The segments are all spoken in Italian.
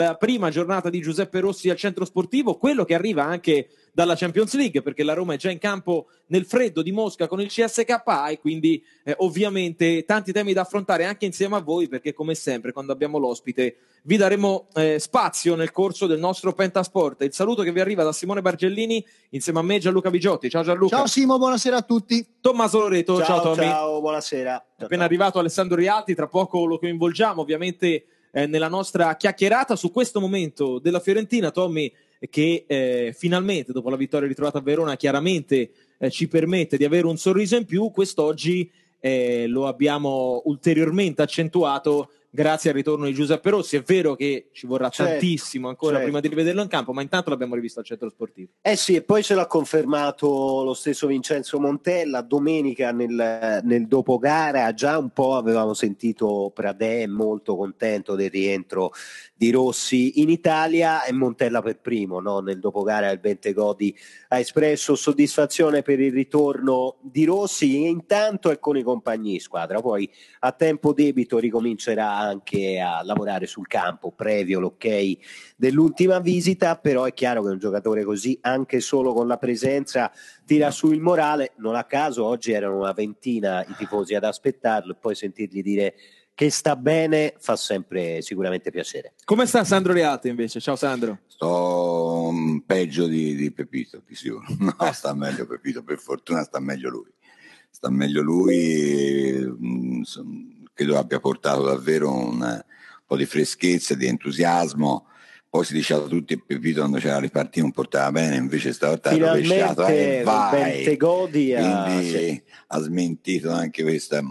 La prima giornata di Giuseppe Rossi al centro sportivo, quello che arriva anche dalla Champions League, perché la Roma è già in campo nel freddo di Mosca con il CSKA e quindi ovviamente tanti temi da affrontare anche insieme a voi, perché come sempre quando abbiamo l'ospite vi daremo spazio nel corso del nostro Pentasport. Il saluto che vi arriva da Simone Bargellini insieme a me Gianluca Bigiotti. Ciao Gianluca. Ciao Simo, buonasera a tutti. Tommaso Loreto, ciao Tommy. Ciao, buonasera. È appena arrivato Alessandro Rialti, tra poco lo coinvolgiamo ovviamente nella nostra chiacchierata su questo momento della Fiorentina, Tommy, che finalmente dopo la vittoria ritrovata a Verona chiaramente ci permette di avere un sorriso in più. Quest'oggi lo abbiamo ulteriormente accentuato grazie al ritorno di Giuseppe Rossi. È vero che ci vorrà tantissimo ancora prima di rivederlo in campo, ma intanto l'abbiamo rivisto al centro sportivo. Sì, e poi ce l'ha confermato lo stesso Vincenzo Montella domenica nel dopogara. Già un po' avevamo sentito Pradè molto contento del rientro di Rossi in Italia, e Montella per primo, no? Nel dopogara il Bentegodi ha espresso soddisfazione per il ritorno di Rossi, e intanto è con i compagni di squadra. Poi a tempo debito ricomincerà anche a lavorare sul campo previo l'ok dell'ultima visita, però è chiaro che un giocatore così, anche solo con la presenza, tira su il morale. Non a caso oggi erano una ventina i tifosi ad aspettarlo, e poi sentirgli dire che sta bene fa sempre sicuramente piacere. Come sta Sandro Rialti invece? Ciao Sandro. Sto peggio di Pepito, di sicuro. No, sta meglio Pepito, per fortuna sta meglio lui. Sta meglio lui, credo abbia portato davvero un po' di freschezza, di entusiasmo. Poi si diceva tutti che Pepito quando c'era le partite non portava bene, invece stavolta ha rovesciato e vai. Bentegodi quindi ha smentito anche questa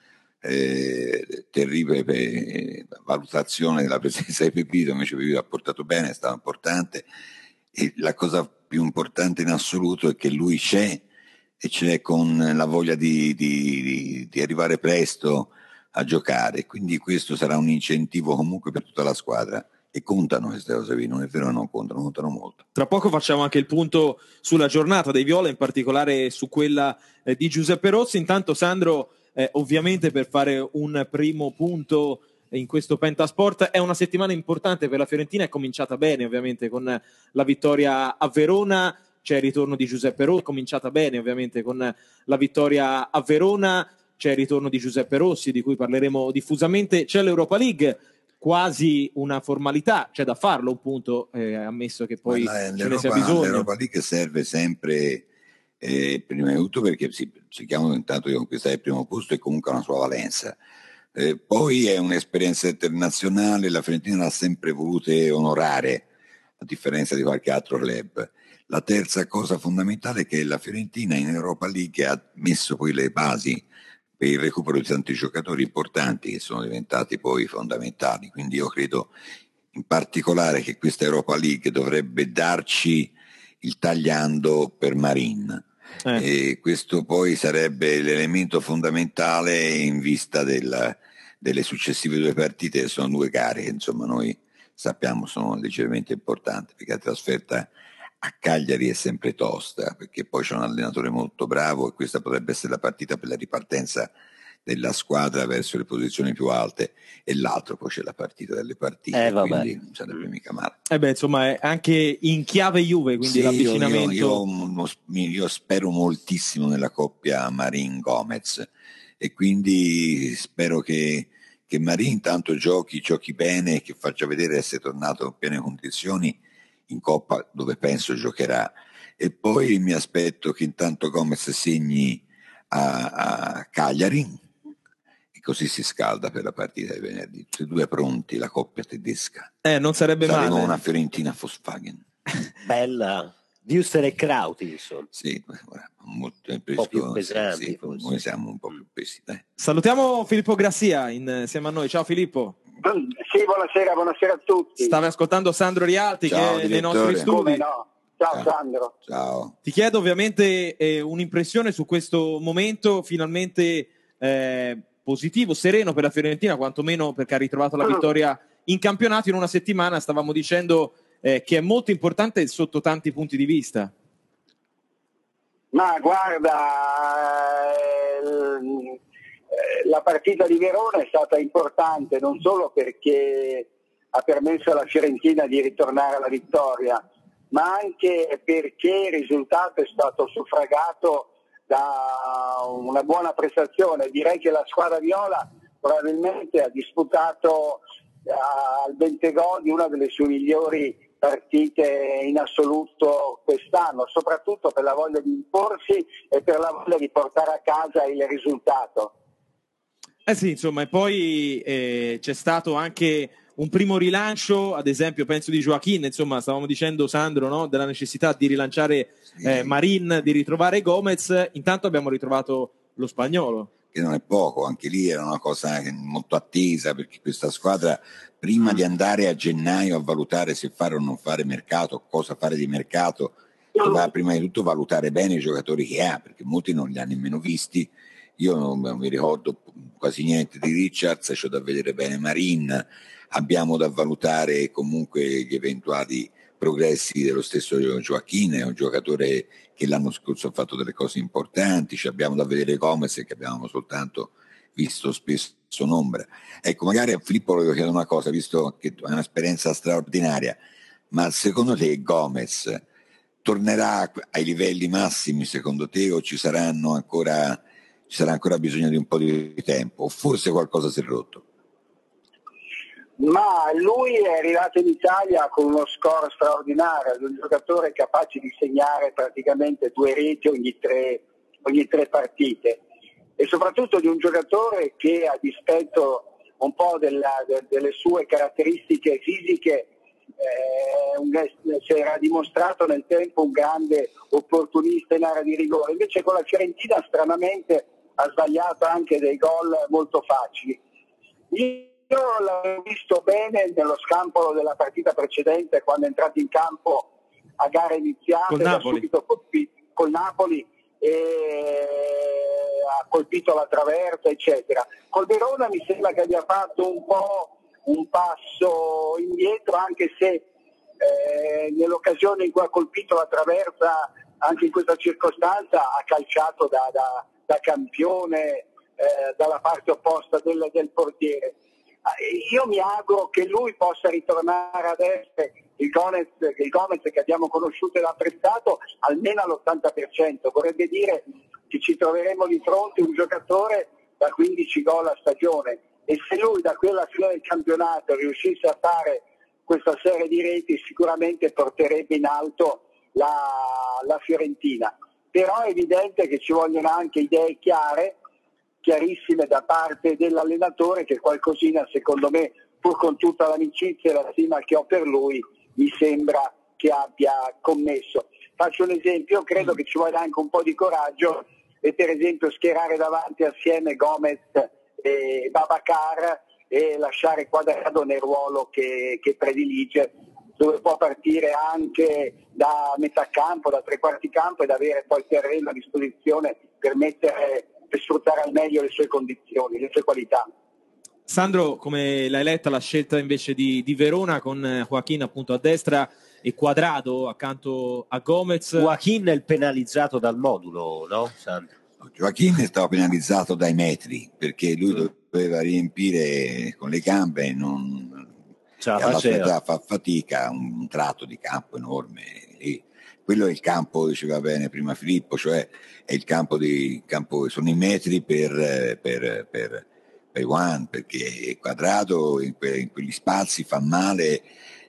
terribile valutazione della presenza di Pepito. Invece Pepito ha portato bene, è stato importante, e la cosa più importante in assoluto è che lui c'è, e ce n'è con la voglia di arrivare presto a giocare, quindi questo sarà un incentivo comunque per tutta la squadra. E contano queste cose qui, non è vero che non contano, contano molto. Tra poco facciamo anche il punto sulla giornata dei Viola, in particolare su quella di Giuseppe Rossi. Intanto Sandro, ovviamente per fare un primo punto in questo Pentasport, è una settimana importante per la Fiorentina, è cominciata bene ovviamente con la vittoria a Verona, c'è il ritorno di Giuseppe Rossi, è cominciata bene ovviamente con la vittoria a Verona, c'è il ritorno di Giuseppe Rossi di cui parleremo diffusamente, c'è l'Europa League, quasi una formalità, c'è da farlo un punto, ammesso che poi ce ne sia bisogno. L'Europa League serve sempre prima di tutto perché cerchiamo intanto di conquistare il primo posto, e comunque ha una sua valenza. Poi è un'esperienza internazionale, la Fiorentina l'ha sempre voluta onorare, a differenza di qualche altro club. La terza cosa fondamentale è che la Fiorentina in Europa League ha messo poi le basi per il recupero di tanti giocatori importanti che sono diventati poi fondamentali. Quindi io credo in particolare che questa Europa League dovrebbe darci il tagliando per Marin, e questo poi sarebbe l'elemento fondamentale in vista delle successive due partite, che sono due gare che insomma noi sappiamo sono leggermente importanti, perché la trasferta a Cagliari è sempre tosta, perché poi c'è un allenatore molto bravo, e questa potrebbe essere la partita per la ripartenza della squadra verso le posizioni più alte, e l'altro poi c'è la partita delle partite, quindi non sarebbe mica male. Insomma è anche in chiave Juve, quindi sì, l'avvicinamento. Io spero moltissimo nella coppia Marin-Gomez, e quindi spero che Marin intanto giochi bene, che faccia vedere essere tornato in piene condizioni in Coppa, dove penso giocherà, e poi mi aspetto che intanto Gomez segni a Cagliari, e così si scalda per la partita di venerdì. Tutti e due pronti, la coppia tedesca. Non sarebbe male. Saremo una Fiorentina Volkswagen. Bella. Wüster e Krauti, insomma. Sì, molto un po' più pesanti, sì, noi siamo un po' più pesi. Salutiamo Filippo Grassia insieme a noi. Ciao Filippo. Sì, buonasera a tutti. Stavi ascoltando Sandro Rialti, ciao, che è direttore. nei nostri studi. Come no? Ciao Sandro. Ciao. Ti chiedo ovviamente un'impressione su questo momento finalmente positivo, sereno per la Fiorentina, quantomeno perché ha ritrovato la vittoria in campionato in una settimana. Stavamo dicendo che è molto importante sotto tanti punti di vista. Ma guarda, la partita di Verona è stata importante non solo perché ha permesso alla Fiorentina di ritornare alla vittoria, ma anche perché il risultato è stato suffragato da una buona prestazione. Direi che la squadra viola probabilmente ha disputato al Bentegodi una delle sue migliori partite in assoluto quest'anno, soprattutto per la voglia di imporsi e per la voglia di portare a casa il risultato. Sì, insomma, e poi c'è stato anche un primo rilancio, ad esempio penso di Joaquin, insomma stavamo dicendo, Sandro, no? Della necessità di rilanciare Marin, di ritrovare Gomez. Intanto abbiamo ritrovato lo spagnolo, che non è poco, anche lì era una cosa molto attesa, perché questa squadra prima di andare a gennaio a valutare se fare o non fare mercato, cosa fare di mercato, doveva prima di tutto valutare bene i giocatori che ha, perché molti non li ha nemmeno visti. Io non mi ricordo quasi niente di Richards, c'ho da vedere bene Marin, abbiamo da valutare comunque gli eventuali progressi dello stesso Joaquin, è un giocatore che l'anno scorso ha fatto delle cose importanti, ci abbiamo da vedere Gomez che abbiamo soltanto visto spesso in ombra. Ecco, magari a Filippo volevo chiedere una cosa, visto che è un'esperienza straordinaria, ma secondo te Gomez tornerà ai livelli massimi secondo te, o ci sarà ancora bisogno di un po' di tempo, o forse qualcosa si è rotto? Ma lui è arrivato in Italia con uno score straordinario, di un giocatore capace di segnare praticamente 2 reti ogni tre partite, e soprattutto di un giocatore che, a dispetto un po' delle sue caratteristiche fisiche, si era dimostrato nel tempo un grande opportunista in area di rigore. Invece con la Fiorentina stranamente ha sbagliato anche dei gol molto facili. Io l'avevo visto bene nello scampolo della partita precedente, quando è entrato in campo a gare iniziate, da subito col Napoli, e ha colpito la traversa, eccetera. Col Verona mi sembra che abbia fatto un po' un passo indietro, anche se nell'occasione in cui ha colpito la traversa, anche in questa circostanza, ha calciato da campione dalla parte opposta del portiere. Io mi auguro che lui possa ritornare ad essere il Gomez che abbiamo conosciuto ed apprezzato almeno all'80%. Vorrebbe dire che ci troveremo di fronte un giocatore da 15 gol a stagione, e se lui da quella fine del campionato riuscisse a fare questa serie di reti, sicuramente porterebbe in alto la Fiorentina. Però è evidente che ci vogliono anche idee chiarissime da parte dell'allenatore, che qualcosina, secondo me, pur con tutta l'amicizia e la stima che ho per lui, mi sembra che abbia commesso. Faccio un esempio: credo che ci voglia anche un po' di coraggio e per esempio schierare davanti assieme Gomez e Babacar e lasciare Quadrado nel ruolo che predilige, dove può partire anche da metà campo, da tre quarti campo, ed avere poi il terreno a disposizione per sfruttare al meglio le sue condizioni, le sue qualità. Sandro, come l'hai letta la scelta invece di Verona, con Joaquin appunto a destra e Quadrado accanto a Gomez? Joaquin è il penalizzato dal modulo, no, Sandro? Joaquin è stato penalizzato dai metri, perché lui doveva riempire con le gambe, alla sua età fa fatica, un tratto di campo enorme. E quello è il campo, diceva bene prima Filippo, cioè è il campo sono i metri per Juan, perché Quadrado in quegli spazi fa male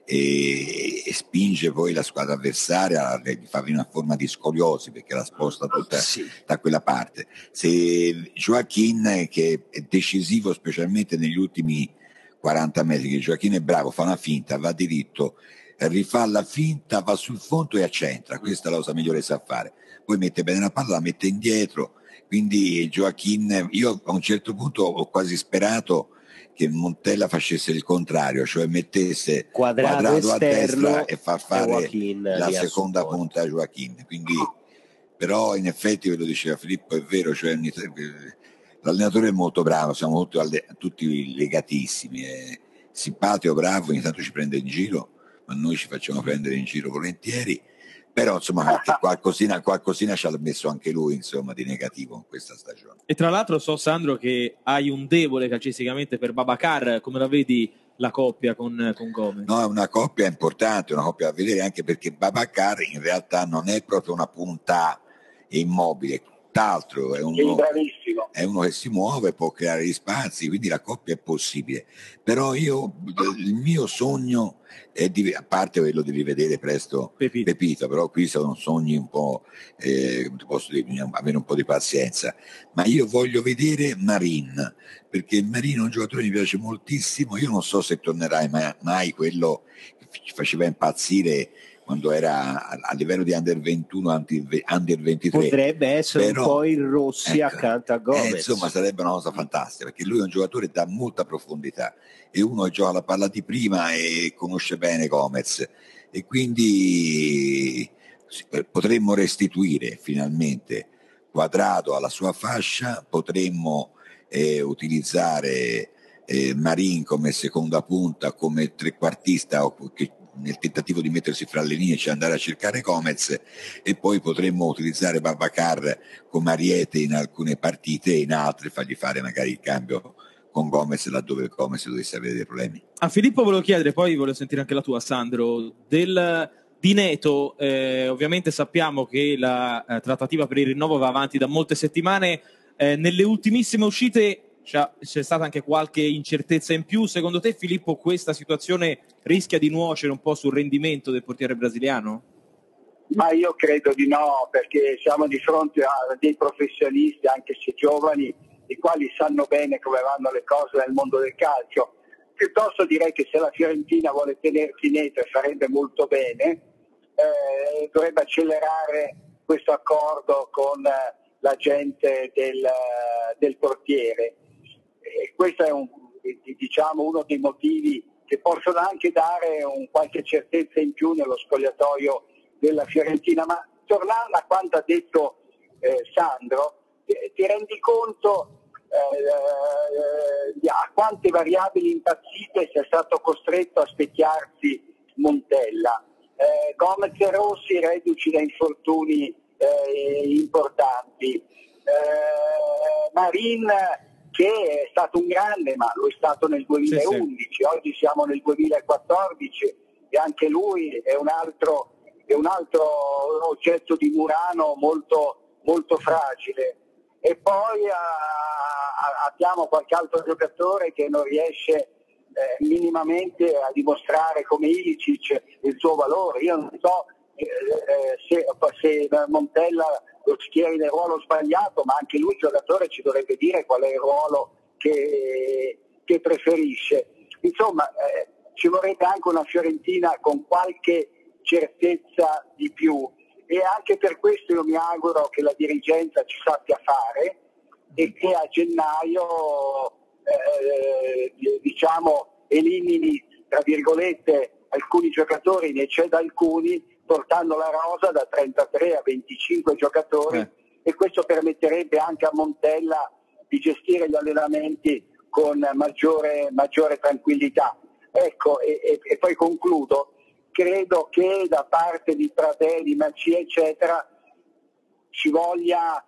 e spinge poi la squadra avversaria, gli fa venire una forma di scoliosi perché la sposta tutta da quella parte. Se Joaquin, che è decisivo specialmente negli ultimi 40 metri, che Joaquin è bravo, fa una finta, va diritto, rifà la finta, va sul fondo e accentra, questa è la cosa migliore che sa fare. Poi mette bene la palla, la mette indietro, quindi Joaquin, io a un certo punto ho quasi sperato che Montella facesse il contrario, cioè mettesse Quadrado a destra e far fare la seconda punta a Joaquin. Quindi, però in effetti, ve lo diceva Filippo, è vero, cioè, l'allenatore è molto bravo, siamo tutti legatissimi, è simpatico, bravo, ogni tanto ci prende in giro, ma noi ci facciamo prendere in giro volentieri. Però insomma qualcosina ci ha messo anche lui, insomma, di negativo in questa stagione. E tra l'altro so, Sandro, che hai un debole calcisticamente per Babacar. Come la vedi la coppia con Gomez. No, è una coppia importante, una coppia da vedere, anche perché Babacar in realtà non è proprio una punta immobile, tutt'altro è uno che si muove, può creare gli spazi, quindi la coppia è possibile. Però il mio sogno è a parte quello di rivedere presto Pepito, però qui sono sogni un po', posso dire, avere un po' di pazienza, ma io voglio vedere Marin, perché Marin è un giocatore che mi piace moltissimo. Io non so se tornerai mai quello che ci faceva impazzire quando era a livello di under 21, under 23. Potrebbe essere però, un po' il Rossi, ecco, accanto a Gomez. Insomma, sarebbe una cosa fantastica, perché lui è un giocatore da molta profondità, e uno che gioca la palla di prima e conosce bene Gomez, e quindi potremmo restituire finalmente Quadrado alla sua fascia, potremmo utilizzare Marin come seconda punta, come trequartista, nel tentativo di mettersi fra le linee, cioè andare a cercare Gomez, e poi potremmo utilizzare Babacar come ariete in alcune partite, e in altre fargli fare magari il cambio con Gomez laddove Gomez dovesse avere dei problemi. A Filippo volevo chiedere, poi volevo sentire anche la tua, Sandro, di Neto. Ovviamente sappiamo che la trattativa per il rinnovo va avanti da molte settimane. Nelle ultimissime uscite c'è stata anche qualche incertezza in più. Secondo te, Filippo, questa situazione rischia di nuocere un po' sul rendimento del portiere brasiliano? Ma io credo di no, perché siamo di fronte a dei professionisti, anche se giovani, i quali sanno bene come vanno le cose nel mondo del calcio. Piuttosto direi che se la Fiorentina vuole tenersi Neto, e farebbe molto bene, dovrebbe accelerare questo accordo con la gente del portiere. Questo è uno dei motivi che possono anche dare qualche certezza in più nello spogliatoio della Fiorentina. Ma tornando a quanto ha detto Sandro, ti rendi conto a quante variabili impazzite sia stato costretto a specchiarsi Montella. Gomez e Rossi reduci da infortuni importanti, Marin che è stato un grande, ma lo è stato nel 2011, sì. Oggi siamo nel 2014 e anche lui è un altro oggetto di Murano molto, molto fragile. E poi abbiamo qualche altro giocatore che non riesce minimamente a dimostrare, come Ilicic, il suo valore. Io non so se Montella lo schieri nel ruolo sbagliato, ma anche lui, il giocatore, ci dovrebbe dire qual è il ruolo che preferisce. Insomma, ci vorrebbe anche una Fiorentina con qualche certezza di più, e anche per questo io mi auguro che la dirigenza ci sappia fare e che a gennaio elimini, tra virgolette, alcuni giocatori, ne ceda alcuni, portando la rosa da 33 a 25 giocatori, e questo permetterebbe anche a Montella di gestire gli allenamenti con maggiore tranquillità. Ecco, e poi concludo. Credo che da parte di Pradelli, Macia, eccetera, ci voglia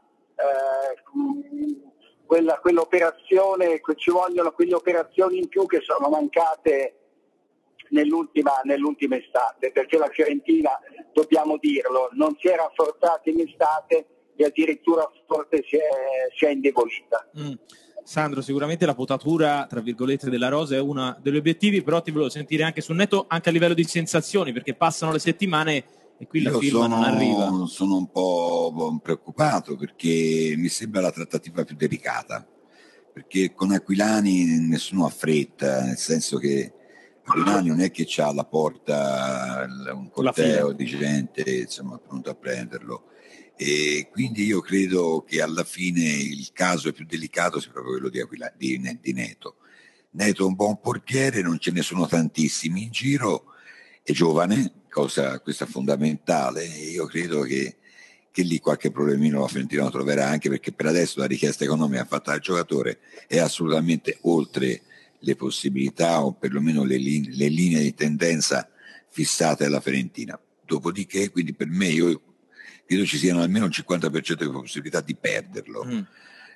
quell'operazione, ci vogliono quelle operazioni in più che sono mancate nell'ultima estate, perché la Fiorentina, dobbiamo dirlo, non si era rafforzata in estate e addirittura forse si è indebolita. Sandro, sicuramente la potatura, tra virgolette, della rosa è uno degli obiettivi, però ti volevo sentire anche sul Neto, anche a livello di sensazioni, perché passano le settimane e qui la firma non arriva. Sono un po' preoccupato, perché mi sembra la trattativa più delicata, perché con Aquilani nessuno ha fretta, nel senso che Aquilani non è che c'ha alla porta un corteo di gente, insomma, pronto a prenderlo. E quindi io credo che alla fine il caso più delicato sia proprio quello di Neto. Neto è un buon portiere, non ce ne sono tantissimi in giro, è giovane, cosa questa fondamentale, e io credo che lì qualche problemino la Fiorentina lo troverà, anche perché per adesso la richiesta economica fatta dal giocatore è assolutamente oltre le possibilità, o perlomeno le linee di tendenza fissate dalla Fiorentina. Dopodiché, quindi per me, io credo ci siano almeno un 50% di possibilità di perderlo.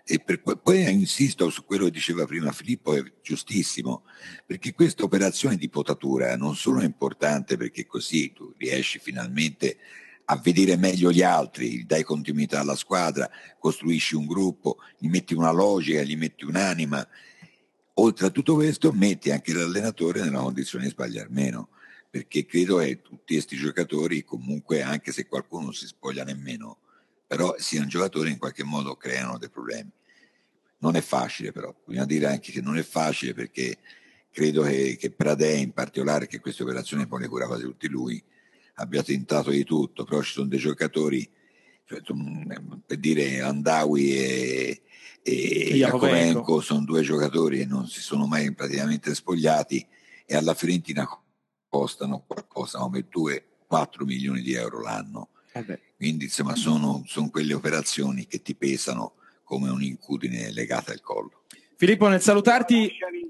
E poi insisto su quello che diceva prima Filippo, è giustissimo, perché questa operazione di potatura non solo è importante perché così tu riesci finalmente a vedere meglio gli altri, dai continuità alla squadra, costruisci un gruppo, gli metti una logica, gli metti un'anima. Oltre a tutto questo metti anche l'allenatore nella condizione di sbagliare meno, perché credo che tutti questi giocatori comunque, anche se qualcuno non si spoglia nemmeno, però siano giocatori in qualche modo creano dei problemi. Non è facile, però bisogna dire anche che non è facile, perché credo che Pradè in particolare, che queste operazioni poi le cura quasi tutti lui, abbia tentato di tutto, però ci sono dei giocatori, cioè, per dire Andawi e Jakovenko sono due giocatori che non si sono mai praticamente spogliati e alla Fiorentina costano qualcosa come 2-4 milioni di euro l'anno. Quindi insomma sono quelle operazioni che ti pesano come un'incudine legata al collo. Filippo, nel salutarti...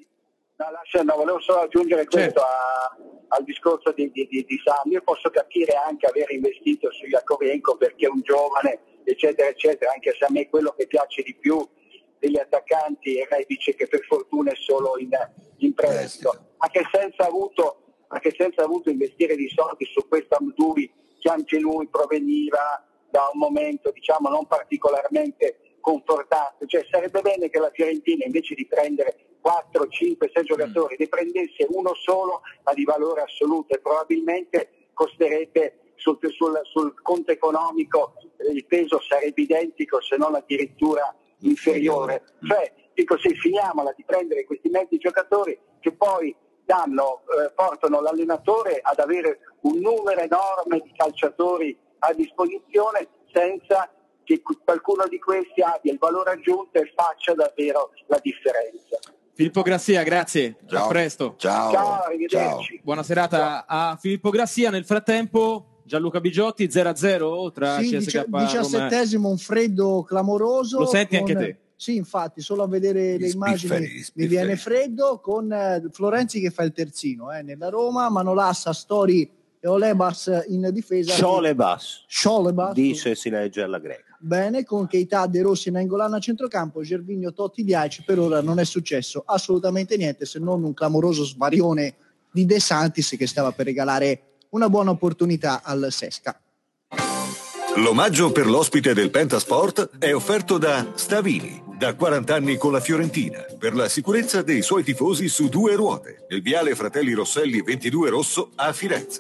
volevo solo aggiungere questo al discorso di Sam. Io posso capire anche aver investito su Jakovenko perché è un giovane, eccetera, eccetera, anche se a me quello che piace di più degli attaccanti è Rebic, che per fortuna è solo in prestito, anche senza avuto investire di soldi su questo Amdoui, che anche lui proveniva da un momento, diciamo, non particolarmente confortante. Cioè sarebbe bene che la Fiorentina, invece di prendere 4, 5, 6 giocatori, ne prendesse uno solo ma di valore assoluto, e probabilmente costerebbe sul conto economico, il peso sarebbe identico se non addirittura inferiore. Cioè, dico, se finiamola di prendere questi mezzi giocatori che poi portano l'allenatore ad avere un numero enorme di calciatori a disposizione senza che qualcuno di questi abbia il valore aggiunto e faccia davvero la differenza. Filippo Grassia, grazie. Ciao. A presto. Ciao, arrivederci. Buona serata a Filippo Grassia. Nel frattempo Gianluca Bigiotti 0-0 tra CSKA Roma. 17esimo, un freddo clamoroso. Lo senti anche te? Sì, infatti, solo a vedere le immagini mi viene freddo, con Florenzi che fa il terzino nella Roma, Manolas, Astori e Olebas in difesa. Scholebas, dice, si legge alla greca. Bene, con Keita, De Rossi e Nainggolan a centrocampo, Gervinho, Totti, Diaci. Per ora non è successo assolutamente niente, se non un clamoroso svarione di De Santis che stava per regalare una buona opportunità al Sesca. L'omaggio per l'ospite del Pentasport è offerto da Stavini, da 40 anni con la Fiorentina, per la sicurezza dei suoi tifosi su 2 ruote, nel viale Fratelli Rosselli 22 Rosso a Firenze.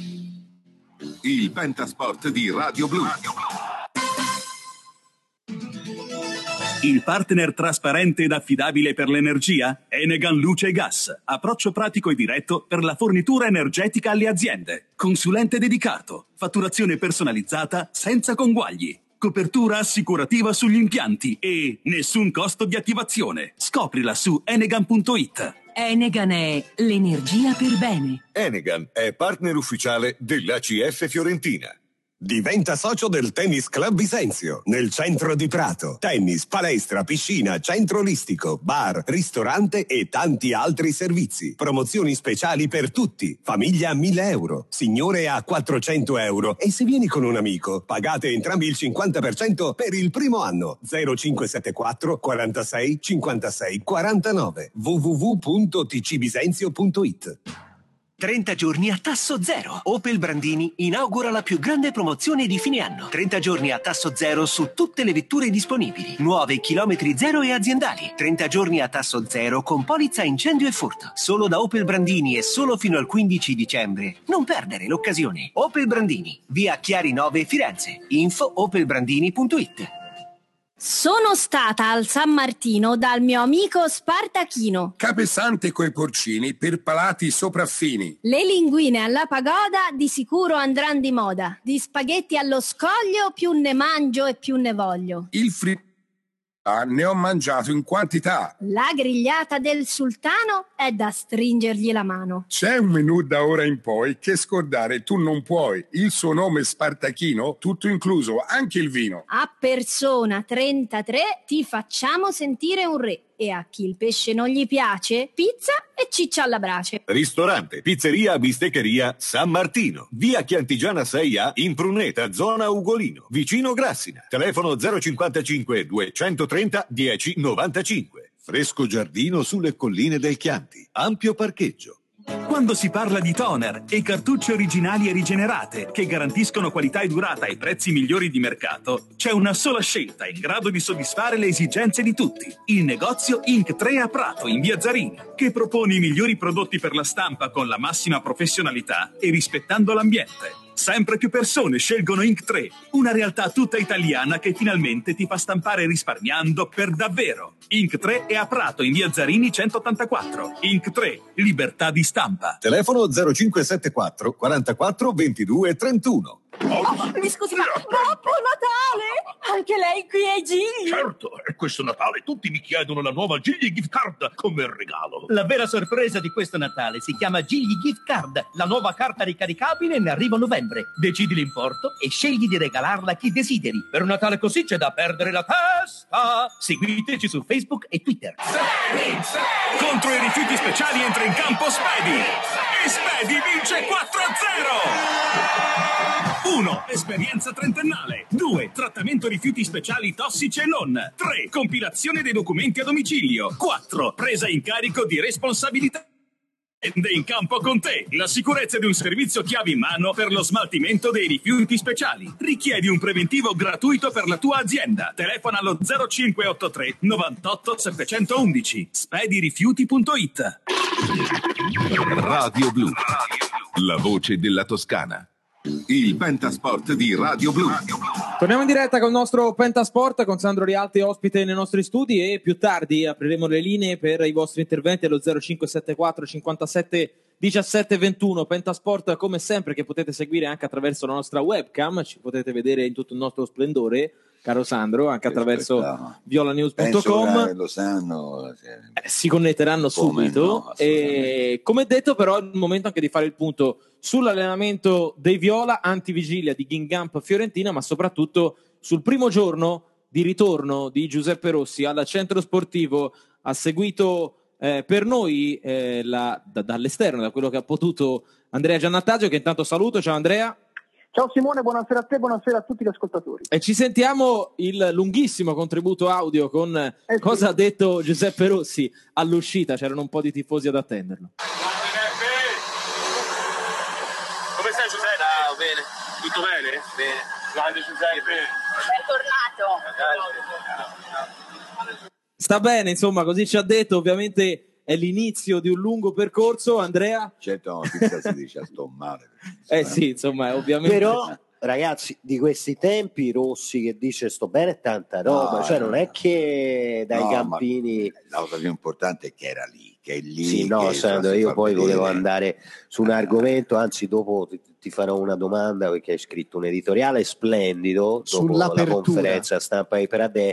Il Pentasport di Radio Blu. Il partner trasparente ed affidabile per l'energia? Enegan Luce e Gas. Approccio pratico e diretto per la fornitura energetica alle aziende. Consulente dedicato. Fatturazione personalizzata senza conguagli. Copertura assicurativa sugli impianti e nessun costo di attivazione. Scoprila su enegan.it. Enegan è l'energia per bene. Enegan è partner ufficiale dell'ACF Fiorentina. Diventa socio del Tennis Club Bisenzio, nel centro di Prato. Tennis, palestra, piscina, centro olistico, bar, ristorante e tanti altri servizi. Promozioni speciali per tutti. Famiglia a 1.000 euro, signore a 400 euro. E se vieni con un amico, pagate entrambi il 50% per il primo anno. 0574 46 56 49. www.tcbisenzio.it. 30 giorni a tasso zero. Opel Brandini inaugura la più grande promozione di fine anno. 30 giorni a tasso zero su tutte le vetture disponibili. Nuove, chilometri zero e aziendali. 30 giorni a tasso zero con polizza incendio e furto. Solo da Opel Brandini e solo fino al 15 dicembre. Non perdere l'occasione. Opel Brandini, via Chiari 9 Firenze. Info opelbrandini.it. Sono stata al San Martino dal mio amico Spartachino. Capesante coi porcini per palati sopraffini. Le linguine alla pagoda di sicuro andranno di moda. Di spaghetti allo scoglio più ne mangio e più ne voglio. Il fritto ne ho mangiato in quantità. La grigliata del sultano è da stringergli la mano. C'è un menù da ora in poi che scordare tu non puoi. Il suo nome Spartachino, tutto incluso, anche il vino. A persona 33 ti facciamo sentire un re. E a chi il pesce non gli piace, pizza e ciccia alla brace. Ristorante, pizzeria, bisteccheria San Martino. Via Chiantigiana 6A in Pruneta, zona Ugolino. Vicino Grassina. Telefono 055 230 1095. Fresco giardino sulle colline del Chianti. Ampio parcheggio. Quando si parla di toner e cartucce originali e rigenerate che garantiscono qualità e durata ai prezzi migliori di mercato, c'è una sola scelta in grado di soddisfare le esigenze di tutti. Il negozio Ink 3 a Prato in via Zarini, che propone i migliori prodotti per la stampa con la massima professionalità e rispettando l'ambiente. Sempre più persone scelgono Ink 3, una realtà tutta italiana che finalmente ti fa stampare risparmiando per davvero. Ink 3 è a Prato in via Zarini 184. Ink 3, libertà di stampa. Telefono 0574 44 22 31. Mi scusi, ma Babbo Natale! Anche lei qui è Gigli? Certo, e questo Natale tutti mi chiedono la nuova Gigli Gift Card come regalo. La vera sorpresa di questo Natale si chiama Gigli Gift Card, la nuova carta ricaricabile ne arriva a novembre. Decidi l'importo e scegli di regalarla a chi desideri. Per un Natale così c'è da perdere la testa. Seguiteci su Facebook e Twitter. Contro i rifiuti speciali entra in campo Spedi. E Spedi vince 4-0. 1. Esperienza trentennale. 2. Trattamento rifiuti speciali tossici e non. 3. Compilazione dei documenti a domicilio. 4. Presa in carico di responsabilità. Scende in campo con te la sicurezza di un servizio chiave in mano per lo smaltimento dei rifiuti speciali. Richiedi un preventivo gratuito per la tua azienda. Telefona allo 0583 98 711. spedirifiuti.it. Radio Blu, la voce della Toscana. Il Pentasport di Radio Blu. Torniamo in diretta con il nostro Pentasport con Sandro Rialti ospite nei nostri studi e più tardi apriremo le linee per i vostri interventi allo 0574 57 17 21. Pentasport come sempre che potete seguire anche attraverso la nostra webcam, ci potete vedere in tutto il nostro splendore, caro Sandro, anche attraverso violanews.com. Lo sanno, si connetteranno subito. No, e come detto però è il momento anche di fare il punto sull'allenamento dei Viola antivigilia di Guingamp Fiorentina, ma soprattutto sul primo giorno di ritorno di Giuseppe Rossi al centro sportivo. Ha seguito per noi dall'esterno, da quello che ha potuto, Andrea Giannattagio, che intanto saluto. Ciao Andrea. Ciao Simone, buonasera a te, buonasera a tutti gli ascoltatori. E ci sentiamo il lunghissimo contributo audio con cosa ha detto Giuseppe Rossi all'uscita. C'erano un po' di tifosi ad attenderlo. Come stai Giuseppe? Ciao, bene. Tutto bene? Bene. Grande Giuseppe. Bentornato. Sta bene, insomma, così ci ha detto. Ovviamente è l'inizio di un lungo percorso, Andrea. Certo, si dice sto male. Sì, insomma, ovviamente. Però, ragazzi, di questi tempi Rossi che dice sto bene è tanta roba, non è che dai campini. La cosa più importante è che era lì, che è lì. Sì, no, Sandro, io poi volevo andare su un argomento, anzi dopo ti farò una domanda perché hai scritto un editoriale splendido dopo la conferenza stampa di Pradè,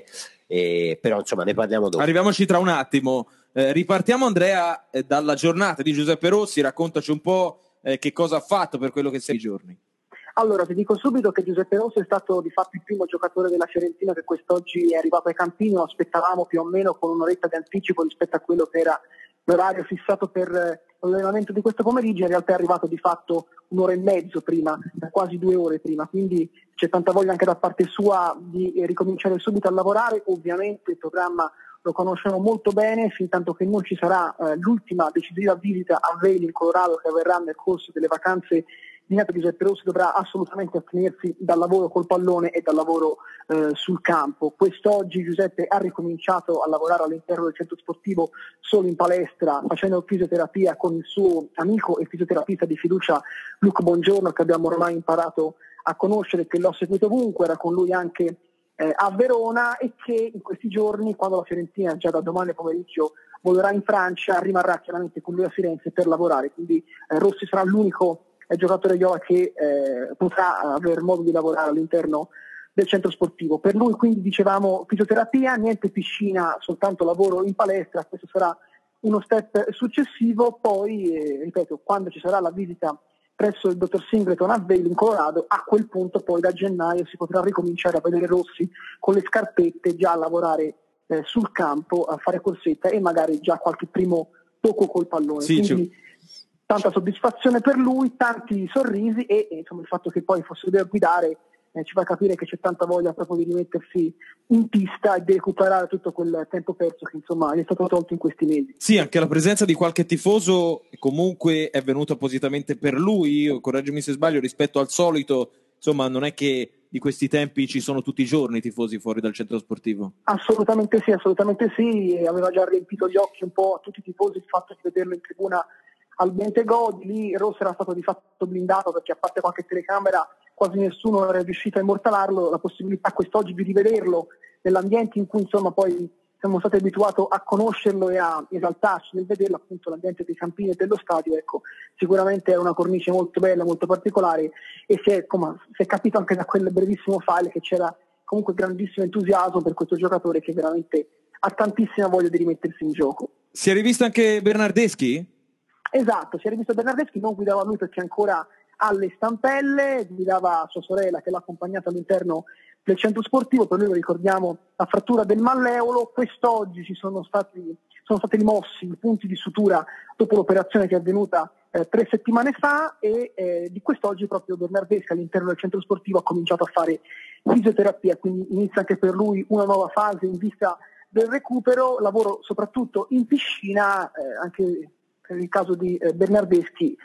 però insomma ne parliamo dopo. Arriviamoci tra un attimo. Ripartiamo Andrea dalla giornata di Giuseppe Rossi, raccontaci un po' che cosa ha fatto per quello che sei i giorni. Allora, ti dico subito che Giuseppe Rossi è stato di fatto il primo giocatore della Fiorentina che quest'oggi è arrivato ai campini. Lo aspettavamo più o meno con un'oretta di anticipo rispetto a quello che era l'orario fissato per l'allenamento di questo pomeriggio. In realtà è arrivato di fatto un'ora e mezzo prima, quasi 2 ore prima, quindi c'è tanta voglia anche da parte sua di ricominciare subito a lavorare. Ovviamente il programma lo conosciamo molto bene, fin tanto che non ci sarà l'ultima decisiva visita a Vail in Colorado che avverrà nel corso delle vacanze di Natale. Giuseppe Rossi dovrà assolutamente astenersi dal lavoro col pallone e dal lavoro sul campo. Quest'oggi Giuseppe ha ricominciato a lavorare all'interno del centro sportivo solo in palestra, facendo fisioterapia con il suo amico e fisioterapista di fiducia Luca Bongiorno, che abbiamo ormai imparato a conoscere, che l'ho seguito ovunque, era con lui anche a Verona, e che in questi giorni, quando la Fiorentina già da domani pomeriggio volerà in Francia, rimarrà chiaramente con lui a Firenze per lavorare. Quindi Rossi sarà l'unico giocatore viola che potrà aver modo di lavorare all'interno del centro sportivo. Per lui quindi dicevamo fisioterapia, niente piscina, soltanto lavoro in palestra. Questo sarà uno step successivo. Poi ripeto, quando ci sarà la visita presso il dottor Singleton a Vail in Colorado, a quel punto poi da gennaio si potrà ricominciare a vedere Rossi con le scarpette già a lavorare sul campo a fare corsetta e magari già qualche primo tocco col pallone. Sì, quindi tanta soddisfazione per lui, tanti sorrisi e insomma il fatto che poi fosse dover guidare ci fa capire che c'è tanta voglia proprio di rimettersi in pista e di recuperare tutto quel tempo perso che insomma gli è stato tolto in questi mesi. Sì, anche la presenza di qualche tifoso comunque è venuto appositamente per lui. Io, correggimi se sbaglio, rispetto al solito, insomma, non è che di questi tempi ci sono tutti i giorni i tifosi fuori dal centro sportivo. Assolutamente sì, e aveva già riempito gli occhi un po' a tutti i tifosi il fatto di vederlo in tribuna al Bente Godi. Lì Rossi era stato di fatto blindato perché a parte qualche telecamera quasi nessuno era riuscito a immortalarlo. La possibilità quest'oggi di rivederlo nell'ambiente in cui insomma poi siamo stati abituati a conoscerlo e a esaltarci nel vederlo, appunto l'ambiente dei campini e dello stadio, ecco, sicuramente è una cornice molto bella, molto particolare e si è capito anche da quel brevissimo file che c'era comunque grandissimo entusiasmo per questo giocatore che veramente ha tantissima voglia di rimettersi in gioco. Si è rivisto anche Bernardeschi? Esatto, si è rivisto Bernardeschi, non guidava lui perché ancora alle stampelle, guidava sua sorella che l'ha accompagnata all'interno del centro sportivo. Per lui, lo ricordiamo, la frattura del malleolo. Quest'oggi sono stati rimossi i punti di sutura dopo l'operazione che è avvenuta 3 settimane fa e di quest'oggi proprio Bernardeschi all'interno del centro sportivo ha cominciato a fare fisioterapia, quindi inizia anche per lui una nuova fase in vista del recupero, lavoro soprattutto in piscina, anche per il caso di Bernardeschi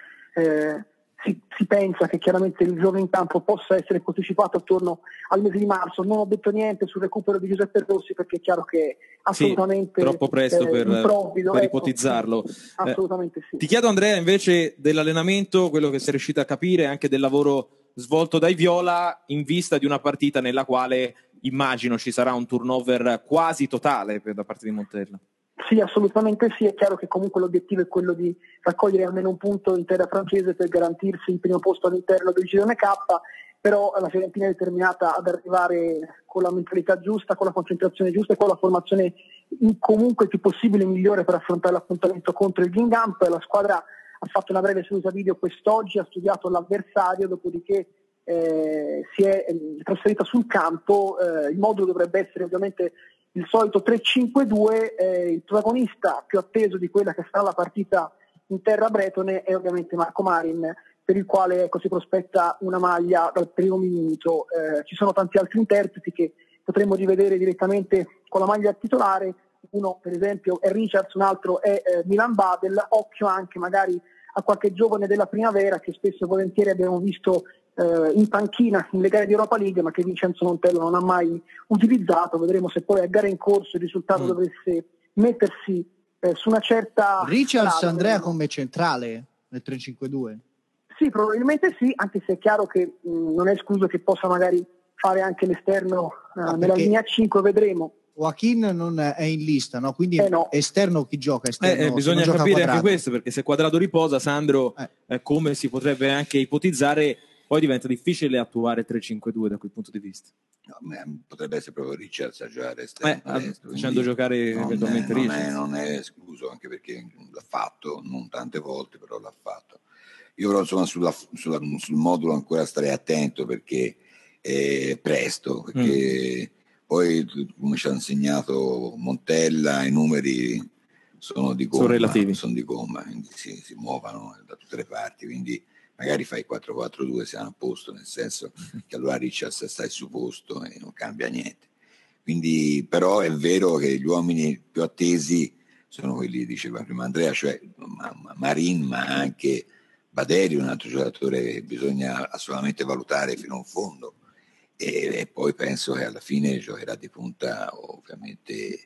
si pensa che chiaramente il giorno in campo possa essere posticipato attorno al mese di marzo. Non ho detto niente sul recupero di Giuseppe Rossi perché è chiaro che è assolutamente troppo presto per improvvido, ipotizzarlo. Assolutamente sì. Ti chiedo, Andrea, invece dell'allenamento, quello che sei riuscito a capire, anche del lavoro svolto dai Viola in vista di una partita nella quale immagino ci sarà un turnover quasi totale da parte di Montella. Sì, assolutamente sì, è chiaro che comunque l'obiettivo è quello di raccogliere almeno un punto in terra francese per garantirsi il primo posto all'interno del girone K, però la Fiorentina è determinata ad arrivare con la mentalità giusta, con la concentrazione giusta e con la formazione comunque il più possibile migliore per affrontare l'appuntamento contro il Guingamp. La squadra ha fatto una breve seduta video quest'oggi, ha studiato l'avversario, dopodiché si è trasferita sul campo. Il modulo dovrebbe essere ovviamente il solito 3-5-2, il protagonista più atteso di quella che sarà la partita in terra bretone è ovviamente Marco Marin, per il quale si prospetta una maglia dal primo minuto. Ci sono tanti altri interpreti che potremmo rivedere direttamente con la maglia titolare, uno per esempio è Richards, un altro è Milan Babel. Occhio anche magari a qualche giovane della primavera che spesso e volentieri abbiamo visto in panchina in le gare di Europa League, ma che Vincenzo Montella non ha mai utilizzato. Vedremo se poi a gare in corso il risultato dovesse mettersi su una certa Richards strada. Andrea come centrale nel 3-5-2? Sì, probabilmente sì, anche se è chiaro che non è escluso che possa magari fare anche l'esterno nella linea 5, vedremo. Joaquin non è in lista, no? Quindi no. Esterno chi gioca? Esterno, bisogna gioca capire Quadrado. anche questo, perché se Quadrado riposa, Sandro, come si potrebbe anche ipotizzare, poi diventa difficile attuare 3-5-2 da quel punto di vista. No, potrebbe essere proprio Richards a giocare esterno, facendo giocare eventualmente Richards. Non è escluso, anche perché l'ha fatto, non tante volte, però l'ha fatto. Io però insomma sul modulo ancora starei attento perché è presto, perché poi come ci ha insegnato Montella i numeri sono di gomma, sono di gomma, quindi si muovono da tutte le parti, quindi magari fai 4-4-2 siamo a posto, nel senso che allora Richards sta al suo posto e non cambia niente. Quindi però è vero che gli uomini più attesi sono quelli, diceva prima Andrea, cioè Marin, ma anche Baderi, un altro giocatore che bisogna assolutamente valutare fino in fondo, e poi penso che alla fine giocherà di punta ovviamente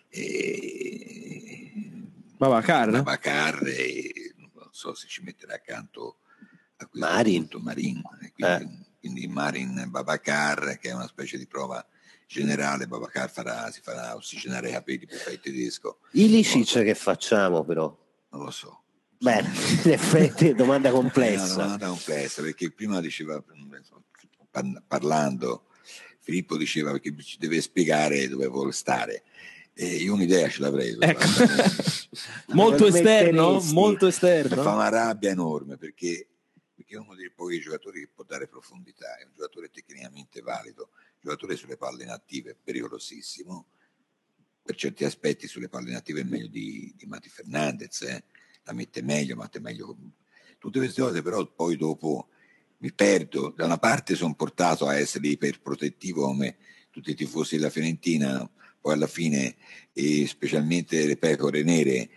Babacar, non so se ci metterà accanto a questo Marin, quindi Marin Babacar, che è una specie di prova generale. Babacar si farà ossigenare i capelli per fare il tedesco. Ilicic che facciamo però? Non lo so. Beh, in effetti domanda complessa. È una domanda complessa, perché prima diceva, parlando, Filippo diceva che ci deve spiegare dove vuole stare. Io un'idea ce l'avrei. Molto esterno, molto esterno. Fa una rabbia enorme perché è uno dei pochi giocatori che può dare profondità, è un giocatore tecnicamente valido, un giocatore sulle palle inattive pericolosissimo, per certi aspetti sulle palle inattive è meglio di Mati Fernandez, la mette meglio tutte queste cose, però poi dopo mi perdo. Da una parte sono portato a essere iperprotettivo come tutti i tifosi della Fiorentina, poi alla fine, specialmente le pecore nere,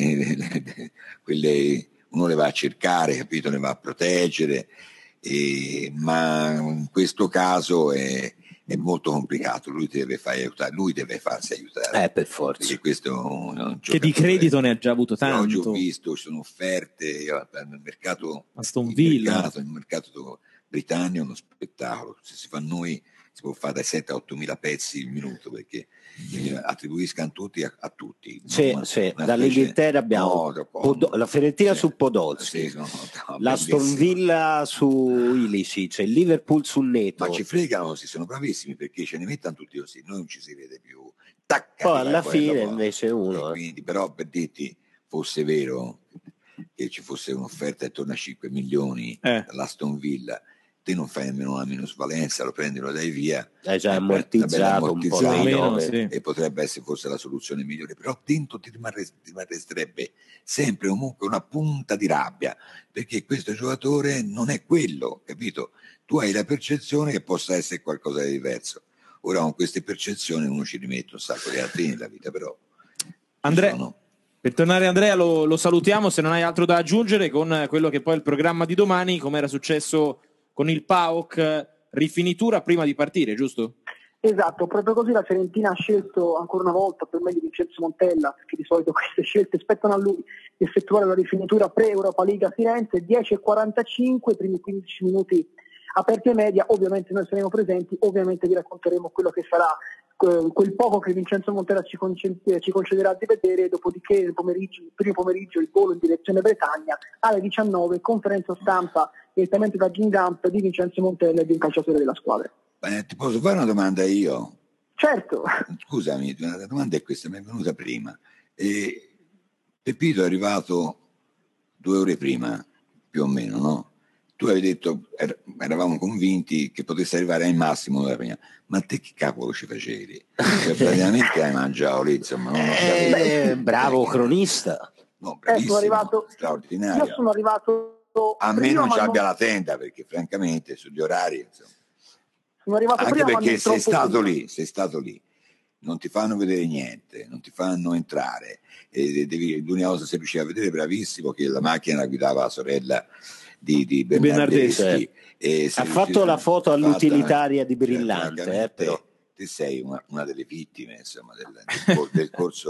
quelle uno le va a cercare, capito? Le va a proteggere, ma in questo caso è molto complicato. Lui deve farsi aiutare, per forza. Questo che di credito ne ha già avuto tanto. Oggi ho visto, ci sono offerte nel mercato Aston Villa, nel mercato britannico, uno spettacolo. Se si fa noi si può fare dai 7 a 8 mila pezzi il minuto, perché attribuiscano tutti a tutti. Dall'Inghilterra abbiamo la Fiorentina su Podolski, l'Aston Villa su Ilicic, il Liverpool su Neto. Ma ci fregano, sono bravissimi, perché ce ne mettono tutti così, noi non ci si vede più. Poi alla fine invece uno. Quindi, però per dirti, fosse vero che ci fosse un'offerta attorno a 5 milioni dall'Aston Villa, te non fai nemmeno una minusvalenza, lo prendi, lo dai via, è già ammortizzato un po' e potrebbe essere forse la soluzione migliore, però dentro ti resterebbe sempre comunque una punta di rabbia, perché questo giocatore non è quello, capito? Tu hai la percezione che possa essere qualcosa di diverso. Ora con queste percezioni uno ci rimette un sacco di altri nella vita, però per tornare Andrea lo salutiamo, se non hai altro da aggiungere con quello che poi è il programma di domani, come era successo con il PAOK, rifinitura prima di partire, giusto? Esatto, proprio così la Fiorentina ha scelto ancora una volta, per me, di Vincenzo Montella, perché di solito queste scelte spettano a lui, di effettuare la rifinitura pre-Europa League a Firenze, 10:45, i primi 15 minuti aperti ai media, ovviamente noi saremo presenti, ovviamente vi racconteremo quello che sarà quel poco che Vincenzo Montella ci concederà di vedere, dopodiché il primo pomeriggio il volo in direzione Bretagna, alle 19 conferenza stampa direttamente da Ginghamp di Vincenzo Montella e di un calciatore della squadra. Ti posso fare una domanda io? Certo. Scusami, la domanda è questa, mi è venuta prima. Pepito è arrivato 2 ore prima, più o meno, no? Tu avevi detto, eravamo convinti che potesse arrivare al massimo della prima, ma te che cavolo ci facevi? Praticamente hai mangiato lì, insomma. Bravo cronista. No, bravissimo, straordinario. Io sono arrivato a me non ci abbia la tenda, perché francamente sugli orari, insomma. Sono arrivato anche prima, perché sei stato lì, non ti fanno vedere niente, non ti fanno entrare, l'unica cosa se riuscivi a vedere, bravissimo, che la macchina la guidava la sorella di Bernardeschi. Ha fatto la foto all'utilitaria di Brillante, però. Te sei una delle vittime, insomma, del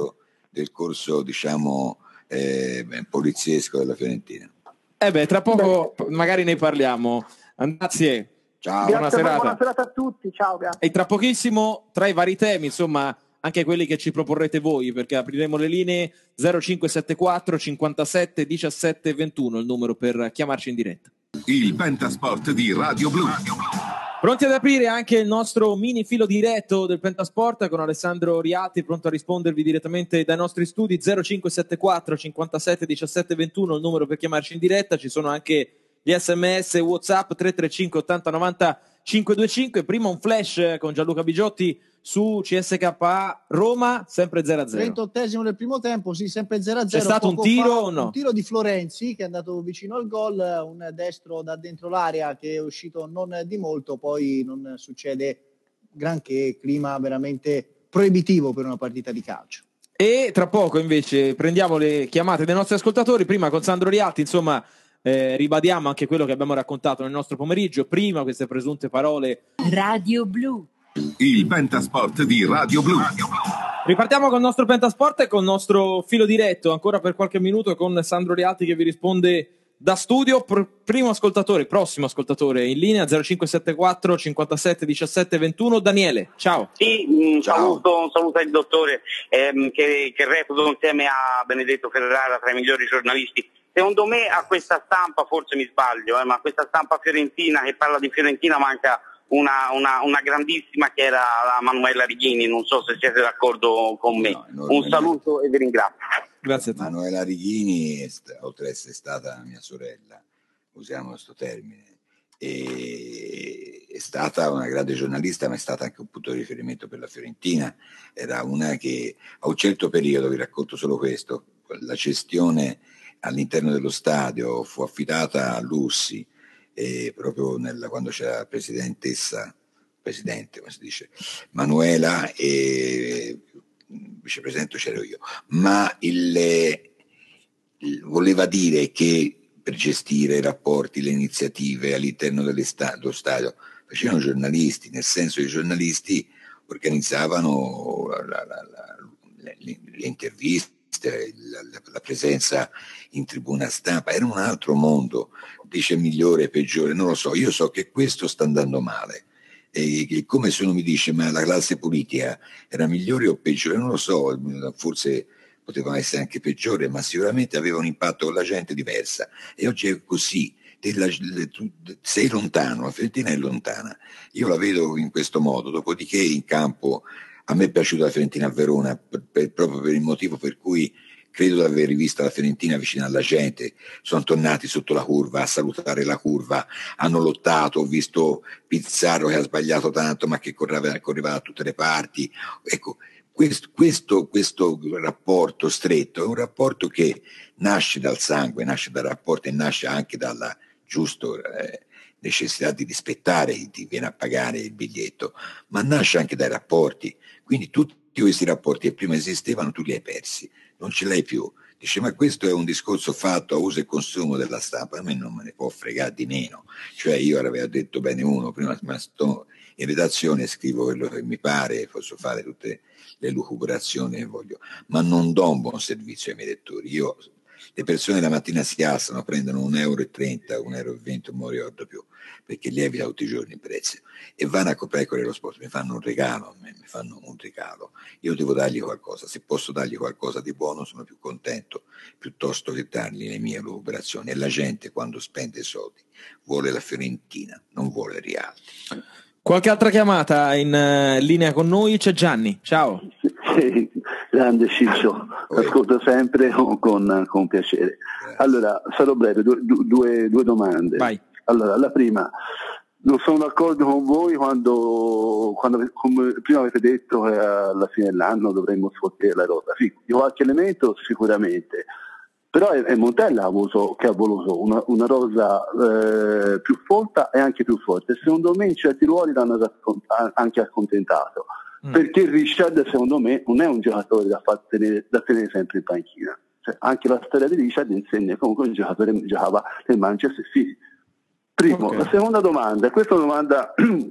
corso diciamo poliziesco della Fiorentina. Tra poco magari ne parliamo. Grazie. Ciao. Buona Grazie, serata. Buona serata a tutti, ciao, grazie. E tra pochissimo, tra i vari temi, insomma, anche quelli che ci proporrete voi, perché apriremo le linee 0574 57 17 21, il numero per chiamarci in diretta. Il Pentasport di Radio Blu. Pronti ad aprire anche il nostro mini filo diretto del Pentasport con Alessandro Rialti, pronto a rispondervi direttamente dai nostri studi. 0574 57 17 21, il numero per chiamarci in diretta. Ci sono anche gli SMS, WhatsApp 335 80 90 525. Prima un flash con Gianluca Bigiotti su CSKA Roma, sempre 0-0. 28esimo del primo tempo, sì, sempre 0-0. C'è stato un tiro o no? Un tiro di Florenzi che è andato vicino al gol, un destro da dentro l'area che è uscito non di molto, poi non succede granché, clima veramente proibitivo per una partita di calcio. E tra poco invece prendiamo le chiamate dei nostri ascoltatori, prima con Sandro Rialti, insomma, ribadiamo anche quello che abbiamo raccontato nel nostro pomeriggio, prima queste presunte parole. Radio Blu. Il Pentasport di Radio Blu. Ripartiamo con il nostro Pentasport e con il nostro filo diretto, ancora per qualche minuto con Sandro Rialti che vi risponde da studio. Prossimo ascoltatore in linea 0574 57 17 21, Daniele, ciao. Sì, un saluto al dottore che reputo insieme a Benedetto Ferrara tra i migliori giornalisti. Secondo me a questa stampa, forse mi sbaglio, ma a questa stampa fiorentina che parla di Fiorentina manca una grandissima che era la Manuela Righini, non so se siete d'accordo con me. No, un saluto e vi ringrazio. Grazie a te. Manuela Righini, oltre ad essere stata mia sorella, usiamo questo termine, è è stata una grande giornalista, ma è stata anche un punto di riferimento per la Fiorentina. Era una che a un certo periodo, vi racconto solo questo, la gestione all'interno dello stadio fu affidata a Lussi, proprio quando c'era la presidente, come si dice, Manuela, e vicepresidente c'ero io, ma voleva dire che per gestire i rapporti, le iniziative all'interno dello stadio facevano giornalisti, nel senso che i giornalisti organizzavano le interviste, la presenza in tribuna stampa. Era un altro mondo, dice migliore, peggiore, non lo so. Io so che questo sta andando male, e come se uno mi dice ma la classe politica era migliore o peggiore, non lo so, forse poteva essere anche peggiore, ma sicuramente aveva un impatto con la gente diversa, e oggi è così. Sei lontano, la Fiorentina è lontana, io la vedo in questo modo. Dopodiché in campo a me è piaciuta la Fiorentina a Verona proprio per il motivo per cui credo di aver rivista la Fiorentina vicina alla gente. Sono tornati sotto la curva a salutare la curva, hanno lottato, ho visto Pizarro che ha sbagliato tanto ma che correva da tutte le parti. Ecco, questo rapporto stretto è un rapporto che nasce dal sangue, nasce dal rapporto e nasce anche dalla giusta necessità di rispettare chi viene a pagare il biglietto, ma nasce anche dai rapporti. Quindi tutti questi rapporti che prima esistevano tu li hai persi, non ce l'hai più. Dice ma questo è un discorso fatto a uso e consumo della stampa, a me non me ne può fregare di meno. Cioè io avevo detto bene uno, prima sto in redazione, scrivo quello che mi pare, posso fare tutte le lucubrazioni che voglio, ma non do un buon servizio ai miei lettori. Le persone la mattina si alzano, prendono €1,30, €1,20, non mi ricordo più, perché lievita tutti i giorni il prezzo, e vanno a comprare quello sport, mi fanno un regalo, io devo dargli qualcosa, se posso dargli qualcosa di buono sono più contento, piuttosto che dargli le mie lucubrazioni. E la gente quando spende soldi vuole la Fiorentina, non vuole Rialti. Qualche altra chiamata in linea con noi? C'è Gianni, ciao. Sì, grande Ciccio, ascolto sempre con piacere. Allora, sarò breve, due domande. Vai. Allora, la prima, non sono d'accordo con voi quando come prima avete detto che alla fine dell'anno dovremmo sfottare la rosa. Sì, di qualche elemento sicuramente, però è Montella che ha voluto una rosa più folta e anche più forte. Secondo me in certi ruoli l'hanno anche accontentato, perché Richard secondo me non è un giocatore da tenere sempre in panchina. Cioè, anche la storia di Richard insegna comunque un giocatore che giocava nel Manchester City. Primo. Okay. La seconda domanda, questa è una domanda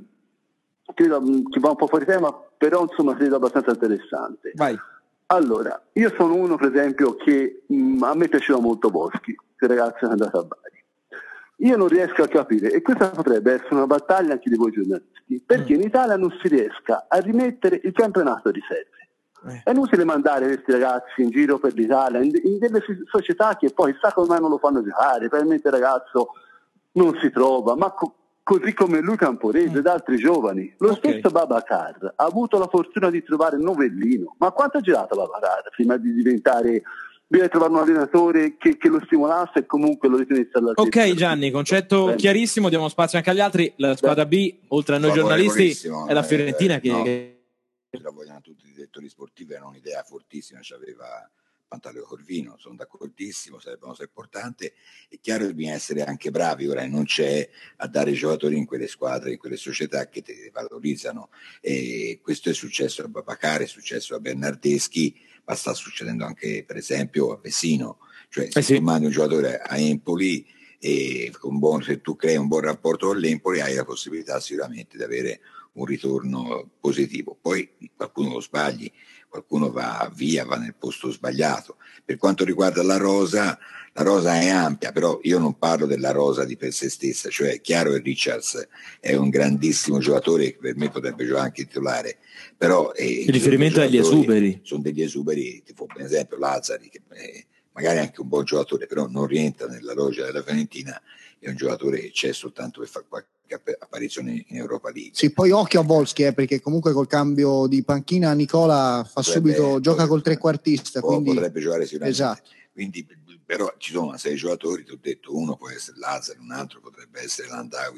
credo che va un po' fuori tema, però insomma credo abbastanza interessante. Vai. Allora, io sono uno per esempio che a me piaceva molto Boschi, che ragazzo è andato a Bari. Io non riesco a capire, e questa potrebbe essere una battaglia anche di voi giornalisti, perché in Italia non si riesca a rimettere il campionato di riserve. È inutile mandare questi ragazzi in giro per l'Italia, in delle società che poi sa come mai non lo fanno giocare, probabilmente il ragazzo non si trova, ma così come lui Camporese ed altri giovani. Lo stesso Babacar ha avuto la fortuna di trovare Novellino, ma quanto ha girato Babacar prima di diventare, bisogna trovare un allenatore che lo stimolasse e comunque lo ritenesse all'altezza. Ok Gianni, concetto chiarissimo, diamo spazio anche agli altri. La squadra B, oltre a noi giornalisti, è la Fiorentina che la vogliono tutti i direttori sportivi, era un'idea fortissima, c'aveva Pantaleo Corvino, sono d'accordissimo, sarebbe una cosa importante. È chiaro che bisogna essere anche bravi, ora non c'è a dare giocatori in quelle squadre, in quelle società che ti valorizzano, e questo è successo a Babacar, è successo a Bernardeschi, ma sta succedendo anche per esempio a Vesino. Cioè se tu mandi un giocatore a Empoli e se tu crei un buon rapporto con l'Empoli hai la possibilità sicuramente di avere un ritorno positivo. Poi qualcuno lo sbagli, qualcuno va via, va nel posto sbagliato. Per quanto riguarda la rosa è ampia, però io non parlo della rosa di per sé stessa, cioè è chiaro che Richards è un grandissimo giocatore che per me potrebbe giocare anche titolare, però il riferimento agli esuberi, sono degli esuberi, tipo per esempio Lazzari, che magari è anche un buon giocatore, però non rientra nella loggia della Fiorentina, è un giocatore che c'è soltanto per fare qualche apparizione in Europa League. Sì, poi occhio a Volsky, perché comunque col cambio di panchina Nicola gioca col trequartista, quindi potrebbe giocare sicuramente. Esatto. Quindi, però ci sono 6 giocatori, ti ho detto, uno può essere Lazzari, un altro potrebbe essere Landawi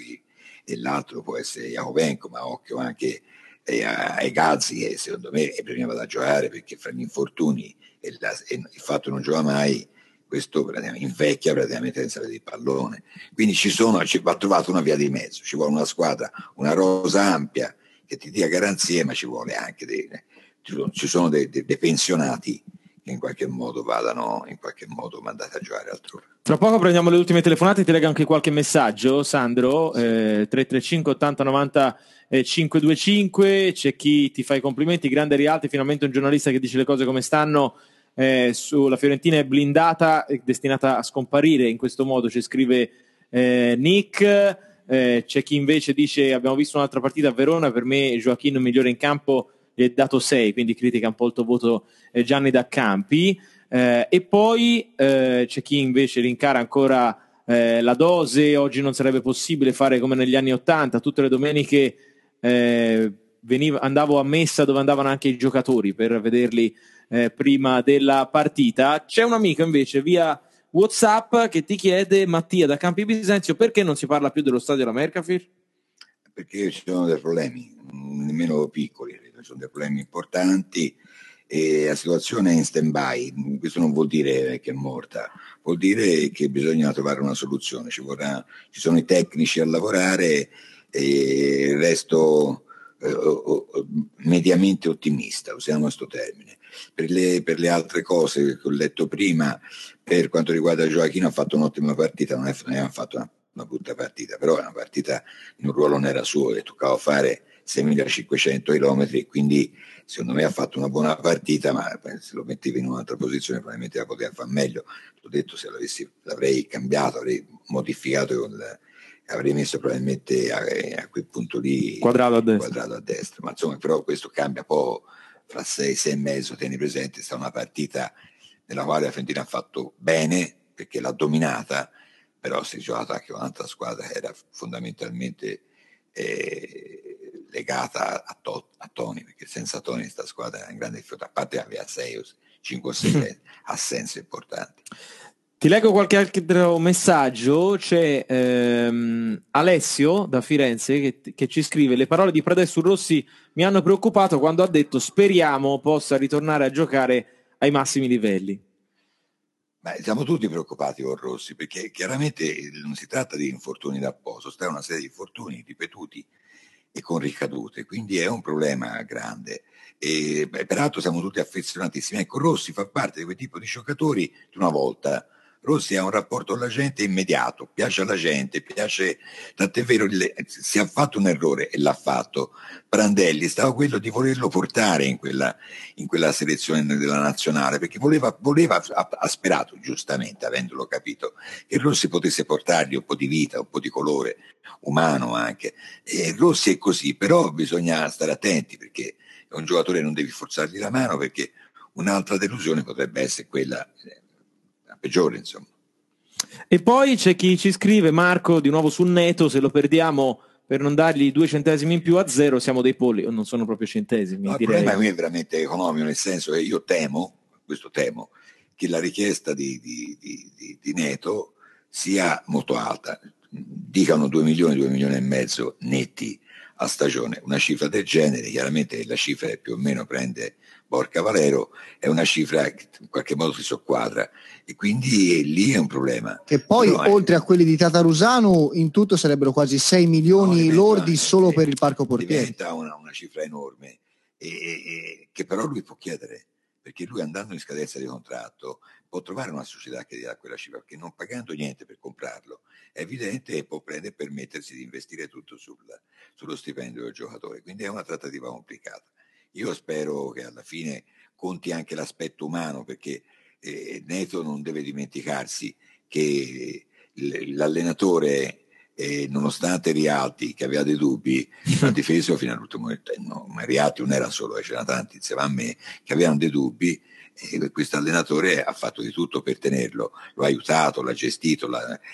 e l'altro può essere Jakovenko, ma occhio anche ai Gazzi, che secondo me è prima da giocare, perché fra gli infortuni e il fatto che non gioca mai, questo praticamente invecchia praticamente senza vedere il pallone. Quindi va trovato una via di mezzo, ci vuole una squadra, una rosa ampia che ti dia garanzie, ma ci vuole anche ci sono dei pensionati che in qualche modo mandati a giocare altrove. Tra poco prendiamo le ultime telefonate, ti leggo anche qualche messaggio, Sandro, 335 80 90 525, c'è chi ti fa i complimenti, grande Rialti, finalmente un giornalista che dice le cose come stanno. Sulla Fiorentina è blindata, è destinata a scomparire in questo modo, ci scrive Nick. C'è chi invece dice abbiamo visto un'altra partita a Verona, per me Joachim migliore in campo, gli è dato 6, quindi critica un po' il tuo voto Gianni Daccampi. E poi c'è chi invece rincara ancora la dose, oggi non sarebbe possibile fare come negli anni 80, tutte le domeniche andavo a messa dove andavano anche i giocatori per vederli prima della partita. C'è un amico invece via WhatsApp che ti chiede: Mattia da Campi Bisenzio, perché non si parla più dello stadio alla Mercafir? Perché ci sono dei problemi, nemmeno piccoli, ci sono dei problemi importanti e la situazione è in stand-by. Questo non vuol dire che è morta, vuol dire che bisogna trovare una soluzione, ci sono i tecnici a lavorare e il resto mediamente ottimista, usiamo questo termine. Per le altre cose che ho letto prima, per quanto riguarda Gioacchino, ha fatto un'ottima partita, non ha fatto una brutta partita, però è una partita in un ruolo non era suo, che toccava fare 6.500 chilometri, e quindi secondo me ha fatto una buona partita, ma se lo mettevi in un'altra posizione probabilmente la poteva fare meglio. L'ho detto, se l'avrei cambiato, avrei modificato, avrei messo probabilmente a quel punto lì quadrato a destra, ma insomma, però questo cambia poi fra 6 e mezzo. Tieni presente, è stata una partita nella quale la Fiorentina ha fatto bene perché l'ha dominata, però si è giocata anche con un'altra squadra che era fondamentalmente legata a Toni, perché senza Toni questa squadra era in grande difficoltà, a parte aveva 5 o 6 assenze importanti. Ti leggo qualche altro messaggio. C'è Alessio da Firenze che ci scrive: le parole di Pradè su Rossi mi hanno preoccupato quando ha detto speriamo possa ritornare a giocare ai massimi livelli. Beh, siamo tutti preoccupati con Rossi, perché chiaramente non si tratta di infortuni da poco, sta una serie di infortuni ripetuti e con ricadute, quindi è un problema grande. E peraltro siamo tutti affezionatissimi. Ecco, Rossi fa parte di quel tipo di giocatori di una volta. Rossi ha un rapporto con la gente immediato, piace alla gente, tant'è vero, si è fatto un errore e l'ha fatto Prandelli, stava quello di volerlo portare in quella selezione della nazionale, perché ha sperato giustamente, avendolo capito, che Rossi potesse portargli un po' di vita, un po' di colore umano anche, e Rossi è così, però bisogna stare attenti, perché è un giocatore, non devi forzargli la mano, perché un'altra delusione potrebbe essere quella peggiore, insomma. E poi c'è chi ci scrive, Marco, di nuovo sul Neto, se lo perdiamo per non dargli 2 centesimi in più a 0 siamo dei polli, non sono proprio centesimi. No, il direi. problema qui è veramente economico, nel senso che io temo che la richiesta di Neto sia molto alta, dicano 2 milioni e mezzo netti a stagione. Una cifra del genere, chiaramente la cifra che più o meno prende Borca Valero, è una cifra che in qualche modo si soqquadra, e quindi lì è un problema. E poi oltre a quelli di Tatarusano in tutto sarebbero quasi 6 milioni lordi solo per il parco portieri. Diventa una cifra enorme e che però lui può chiedere, perché lui, andando in scadenza di contratto, può trovare una società che gli dà quella cifra, perché non pagando niente per comprarlo è evidente che può prendere e permettersi di investire tutto sullo stipendio del giocatore, quindi è una trattativa complicata. Io spero che alla fine conti anche l'aspetto umano, perché Neto non deve dimenticarsi che l'allenatore, nonostante Rialti, che aveva dei dubbi, ha difeso fino all'ultimo momento. No, ma Rialti non era solo, c'erano tanti insieme a me che avevano dei dubbi, e questo allenatore ha fatto di tutto per tenerlo, lo ha aiutato, l'ha gestito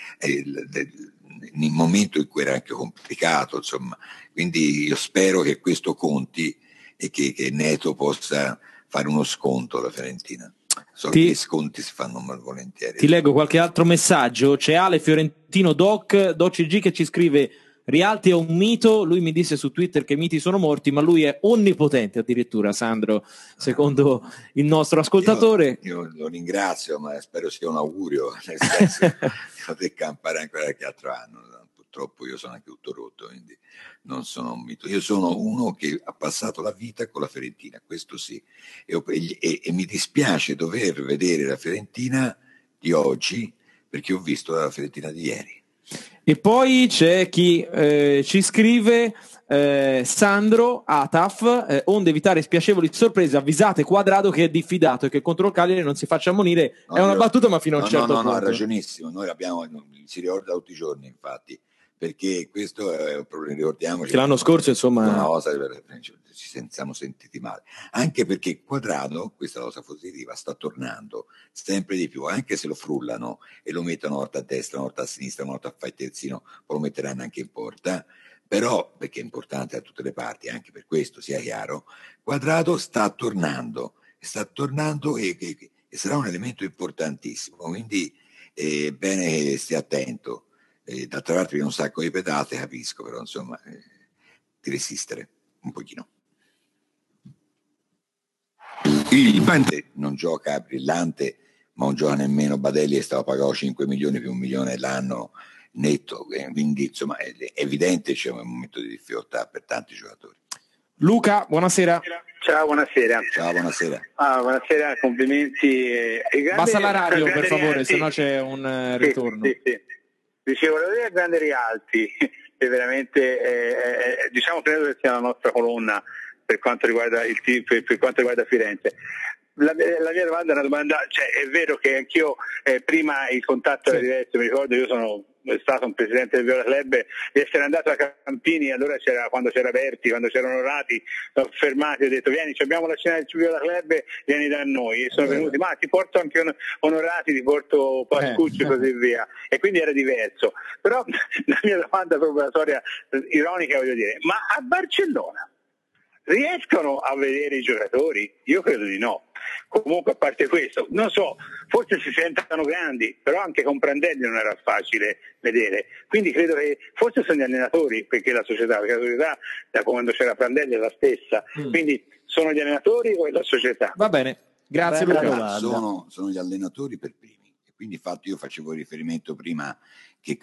nel momento in cui era anche complicato, insomma. Quindi io spero che questo conti e che Neto possa fare uno sconto alla Fiorentina. So che gli sconti si fanno malvolentieri. Ti leggo qualche altro messaggio. C'è Ale Fiorentino Doc CG che ci scrive: Rialti è un mito, lui mi disse su Twitter che i miti sono morti, ma lui è onnipotente addirittura, Sandro, secondo il nostro ascoltatore. Io lo ringrazio, ma spero sia un augurio, nel senso che poter campare ancora qualche altro anno. Purtroppo io sono anche tutto rotto, quindi non sono un mito. Io sono uno che ha passato la vita con la Fiorentina, questo sì, e mi dispiace dover vedere la Fiorentina di oggi perché ho visto la Fiorentina di ieri. E poi c'è chi ci scrive, Sandro Ataf, onde evitare spiacevoli sorprese, avvisate Quadrado che è diffidato e che contro il Cagliari non si faccia ammonire. È una battuta, ma fino a un certo punto. No, ha ragionissimo. Noi si ricorda tutti i giorni, infatti, perché questo è un problema, ricordiamoci. Che l'anno scorso, insomma, una cosa ci siamo sentiti male, anche perché Quadrado, questa cosa positiva, sta tornando sempre di più, anche se lo frullano e lo mettono una volta a destra, una volta a sinistra, una volta a fare il terzino, poi lo metteranno anche in porta, però, perché è importante da tutte le parti, anche per questo, sia chiaro, Quadrado sta tornando e sarà un elemento importantissimo, quindi è bene che stia attento. D'altra parte un sacco di pedate, capisco, però insomma di resistere un pochino. Il Bente non gioca brillante, ma non gioca nemmeno Badelli, e stava pagato 5 milioni più 1 milione l'anno netto, quindi insomma è evidente c'è un momento di difficoltà per tanti giocatori. Luca, buonasera. Ciao, buonasera. Ciao, buonasera. Buonasera, complimenti. Basta la radio per favore, se no c'è un ritorno. Sì. Dicevo, la vedere grande Rialti, che veramente diciamo credo che sia la nostra colonna per quanto riguarda per quanto riguarda Firenze. La mia domanda è una domanda, cioè è vero che anch'io prima il contatto era diverso, mi ricordo io sono stato un presidente del Viola Club, di essere andato a Campini, allora quando c'era Berti, quando c'erano Onorati, l'ho fermato e ho detto vieni, abbiamo la cena del Viola Club, vieni da noi, e sono venuti, ma ti porto anche Onorati, ti porto Pascucci e così via, e quindi era diverso. Però la mia domanda, proprio la storia ironica, voglio dire, ma a Barcellona riescono a vedere i giocatori? Io credo di no. Comunque, a parte questo, non so, forse si sentono grandi, però anche con Prandelli non era facile vedere, quindi credo che forse sono gli allenatori, perché la società da quando c'era Prandelli è la stessa, quindi sono gli allenatori o è la società? Va bene, grazie Luca. Sono gli allenatori per primi, e quindi infatti io facevo riferimento prima che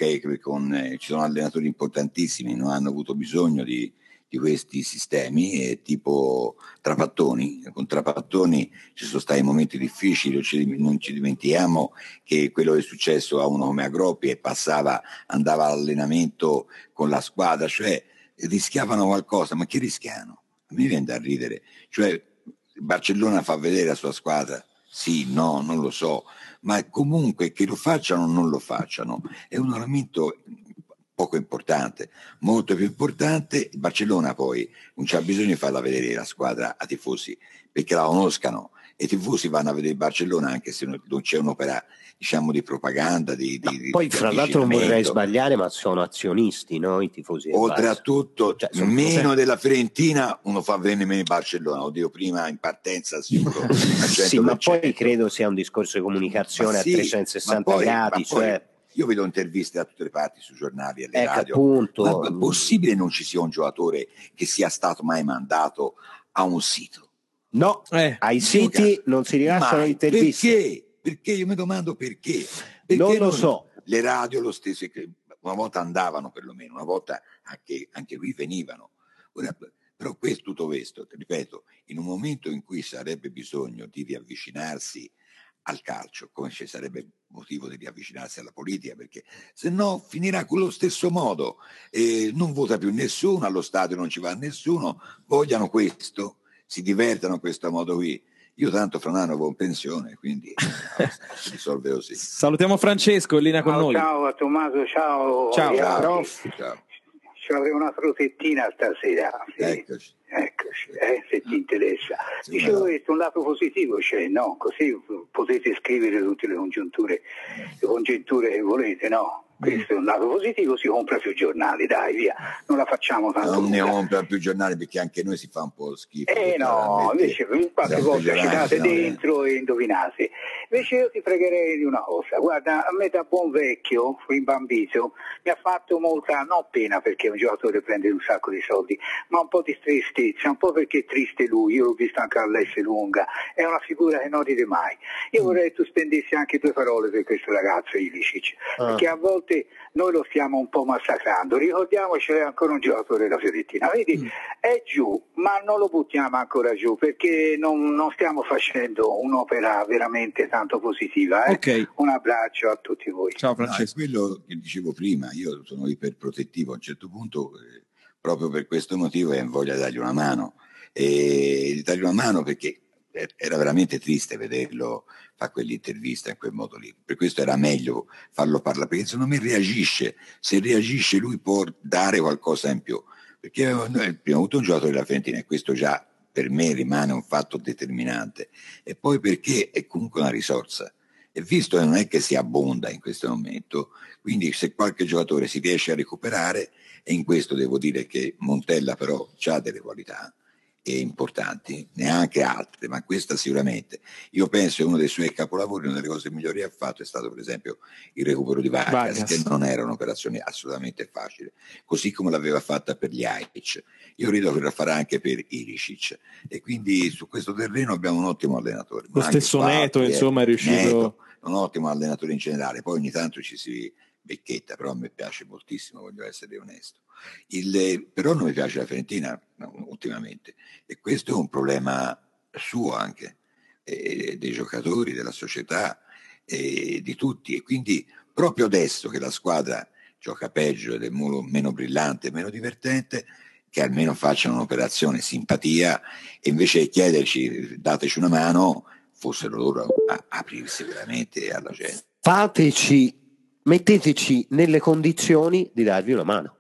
ci sono allenatori importantissimi, non hanno avuto bisogno di questi sistemi, tipo Trapattoni. Con Trapattoni ci sono stati momenti difficili, non ci dimentichiamo che quello che è successo a uno come Agroppi e andava all'allenamento con la squadra, cioè rischiavano qualcosa, ma che rischiano? A me viene da ridere, cioè Barcellona fa vedere la sua squadra, sì, no, non lo so, ma comunque che lo facciano o non lo facciano è un elemento poco importante, molto più importante. Il Barcellona poi non c'ha bisogno di farla vedere la squadra a tifosi perché la conoscano, e i tifosi vanno a vedere il Barcellona anche se non c'è un'opera, diciamo, di propaganda poi fra l'altro non vorrei sbagliare, ma sono azionisti, no? I tifosi oltretutto, meno della Fiorentina uno fa vedere meno il Barcellona, oddio, prima in partenza sicuro. Sì, ma poi credo sia un discorso di comunicazione a 360 gradi, cioè io vedo interviste da tutte le parti sui giornali e le radio. Appunto. Ma è possibile non ci sia un giocatore che sia stato mai mandato a un sito? No, ai siti non si rilasciano interviste. Perché? Io mi domando perché. Non lo so. Le radio lo stesso, una volta andavano perlomeno, una volta anche qui venivano. Però tutto questo, ripeto, in un momento in cui sarebbe bisogno di riavvicinarsi al calcio, come ci sarebbe motivo di riavvicinarsi alla politica, perché se no finirà con lo stesso modo, non vota più nessuno, allo stadio non ci va nessuno, vogliano questo, si divertano in questo modo qui. Io tanto fra un anno vado in pensione, quindi si risolve così. Salutiamo Francesco, in linea con noi. Ciao a Tommaso, ciao. Ciao. Ci avremo una frutettina stasera. Sì. Eccoci, se ti interessa. Dicevo questo, un lato positivo c'è, no? Così potete scrivere tutte le congiunture che volete, no? Questo è un lato positivo, si compra più giornali, dai, via, non la facciamo tanto. Non ne compra più giornali perché anche noi si fa un po' schifo. No, invece qualche volta ci date dentro e indovinate. Invece io ti pregherei di una cosa, guarda, a me da buon vecchio, rimbambito, mi ha fatto molta, non pena perché un giocatore prende un sacco di soldi, ma un po' di tristezza, un po' perché è triste lui, io l'ho visto anche all'S Lunga, è una figura che non ride mai. Io vorrei che tu spendessi anche 2 parole per questo ragazzo Ilicic, perché a volte noi lo stiamo un po' massacrando, ricordiamoci è ancora un giocatore della Fiorentina, vedi, è giù, ma non lo buttiamo ancora giù perché non stiamo facendo un'opera veramente tanto positiva. Ok. Un abbraccio a tutti voi. Ciao No, è Francesco. quello che dicevo prima, io sono iperprotettivo a un certo punto, proprio per questo motivo ho voglia di dargli una mano, e dargli una mano perché era veramente triste vederlo fare quell'intervista in quel modo lì, per questo era meglio farlo parlare, perché secondo me reagisce, se reagisce lui può dare qualcosa in più, perché noi prima avuto un giocatore della Fiorentina e questo già per me rimane un fatto determinante, e poi perché è comunque una risorsa, e visto che non è che si abbonda in questo momento, quindi se qualche giocatore si riesce a recuperare, e in questo devo dire che Montella però ha delle qualità importanti, neanche altre, ma questa sicuramente. Io penso che uno dei suoi capolavori, una delle cose migliori che ha fatto è stato per esempio il recupero di Vargas, che non era un'operazione assolutamente facile, così come l'aveva fatta per gli Ajic. Io credo che la farà anche per Ilicic, e quindi su questo terreno abbiamo un ottimo allenatore. Lo stesso Neto, insomma, è riuscito... Neto, un ottimo allenatore in generale, poi ogni tanto ci si becchetta, però a me piace moltissimo, voglio essere onesto. Però non mi piace la Fiorentina ultimamente, e questo è un problema suo anche, dei giocatori, della società, di tutti, e quindi proprio adesso che la squadra gioca peggio ed è meno brillante, meno divertente, che almeno facciano un'operazione simpatia, e invece di chiederci dateci una mano, fossero loro a aprirsi veramente alla gente. Metteteci nelle condizioni di darvi una mano.